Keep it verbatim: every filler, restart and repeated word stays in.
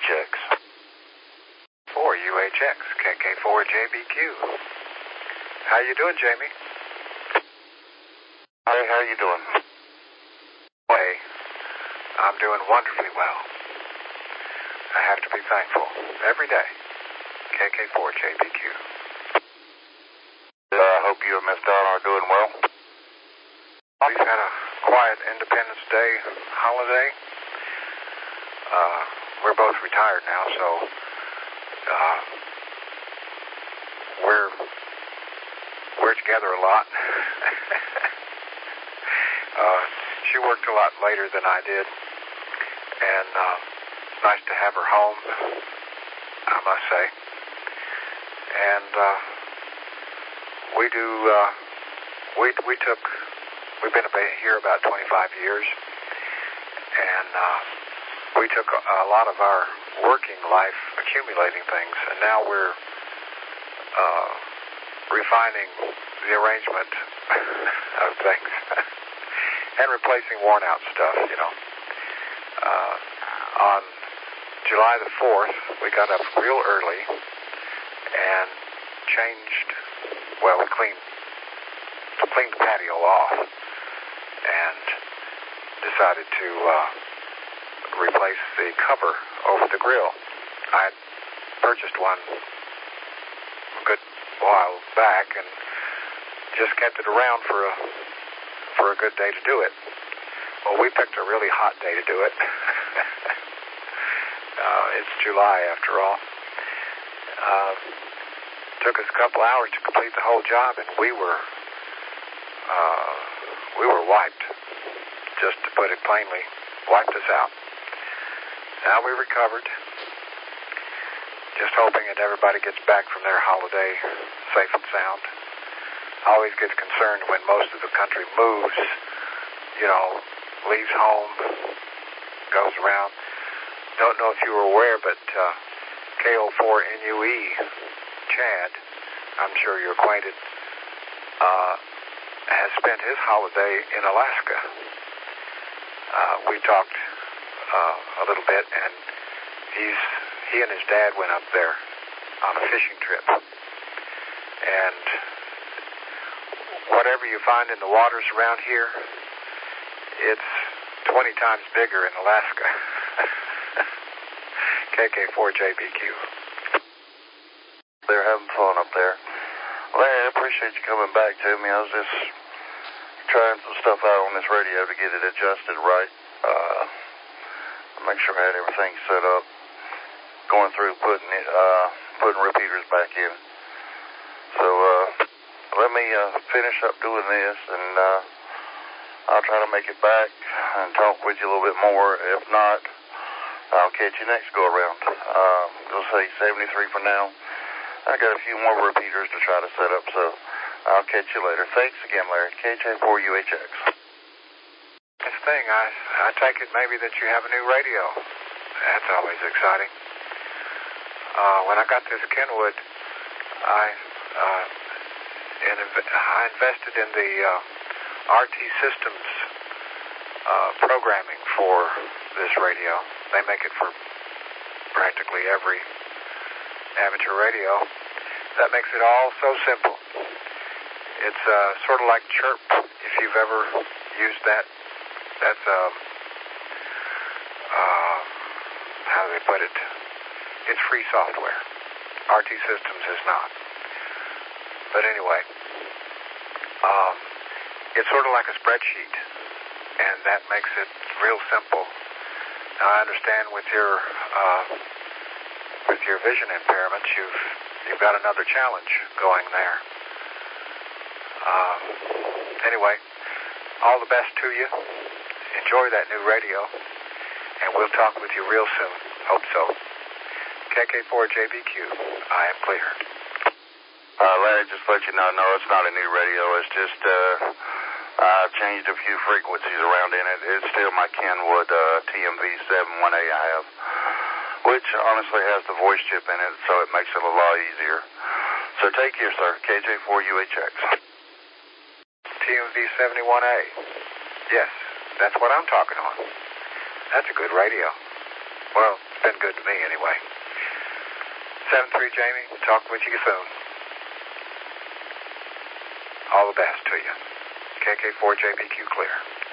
X. four U H X, K K four J B Q. How you doing, Jamie? Hey, how you doing? Hey, I'm doing wonderfully well. I have to be thankful every day. K K four J B Q. I uh, hope you and Miss Donna are doing well. We've had a quiet Independence Day holiday. Uh, we're both retired now, so uh, we're we're together a lot. uh, she worked a lot later than I did, and uh, it's nice to have her home, I must say. And uh, we do. Uh, we we took. We've been here about twenty-five years, and uh, we took a, a lot of our working life accumulating things, and now we're uh, refining the arrangement of things and replacing worn-out stuff, you know. Uh, on July the fourth, we got up real early and changed, well, we cleaned, cleaned the patio off and decided to uh, replace the cover over the grill. I had purchased one a good while back and just kept it around for a for a good day to do it. Well, we picked a really hot day to do it. uh, it's July after all. Uh, took us a couple hours to complete the whole job, and we were uh, we were wiped. Just to put it plainly, wiped us out. Now we recovered. Just hoping that everybody gets back from their holiday safe and sound. Always gets concerned when most of the country moves, you know, leaves home, goes around. Don't know if you were aware, but uh, K O four N U E, Chad, I'm sure you're acquainted, uh, has spent his holiday in Alaska. Uh, we talked uh, a little bit, and he's he and his dad went up there on a fishing trip. And whatever you find in the waters around here, it's twenty times bigger in Alaska. K K four J B Q. They're having fun up there. Larry, I appreciate you coming back to me. I was just trying some stuff out on this radio to get it adjusted right. Uh, make sure I had everything set up. Going through putting it, uh, putting repeaters back in. So uh, let me uh, finish up doing this, and uh, I'll try to make it back and talk with you a little bit more. If not, I'll catch you next go around. Uh, we'll say seventy-three for now. I got a few more repeaters to try to set up, so I'll catch you later. Thanks again, Larry. K J four U H X. This thing, I, I take it maybe that you have a new radio. That's always exciting. Uh, when I got this Kenwood, I uh, in, I invested in the uh, R T Systems uh, programming for this radio. They make it for practically every amateur radio. That makes it all so simple. It's uh, sort of like Chirp, if you've ever used that. That's, um, uh, how do they put it? It's free software. R T Systems is not. But anyway, um, it's sort of like a spreadsheet, and that makes it real simple. Now, I understand with your uh, with your vision impairments, you've you've got another challenge going there. Um, anyway, all the best to you. Enjoy that new radio, and we'll talk with you real soon. Hope so. K K four J B Q, I am clear. Uh, Larry, just let you know, no, it's not a new radio. It's just, uh, I changed a few frequencies around in it. It's still my Kenwood uh, T M V seventy-one A I have, which honestly has the voice chip in it, so it makes it a lot easier. So take care, sir. K J four U H X. T M V seventy-one A. Yes, that's what I'm talking on. That's a good radio. Well, been good to me anyway. seven three Jamie, talk with you soon. All the best to you. K K four J B Q clear.